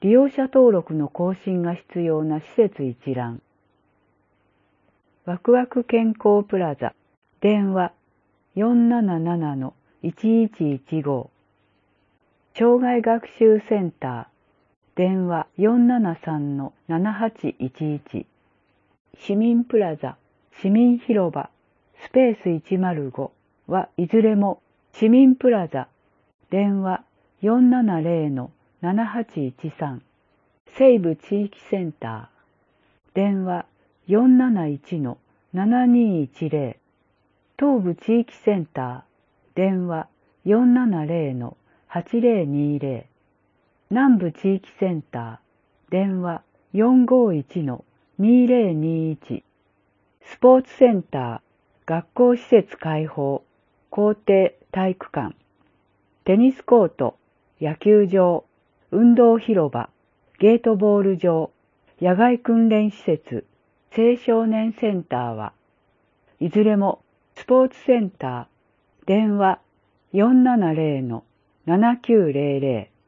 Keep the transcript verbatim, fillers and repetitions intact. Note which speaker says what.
Speaker 1: 利用者登録の更新が必要な施設一覧。ワクワク健康プラザ、電話 よんななななのいちいちいちご。障害学習センター、電話 よんななさんのななはちいちいち。市民プラザ、市民広場、スペースいちまるごはいずれも市民プラザ、電話 よんななぜろのななはちいちさん。西部地域センター、電話 よんなないちのななにいちぜろ。東部地域センター、電話 よんななぜろのはちぜろにぜろ。南部地域センター、電話 よんごいちのにぜろにいち。スポーツセンター、学校施設開放、校庭体育館、テニスコート、野球場、運動広場、ゲートボール場、野外訓練施設、青少年センターはいずれもスポーツセンター、電話 よんななぜろのななきゅうぜろぜろ。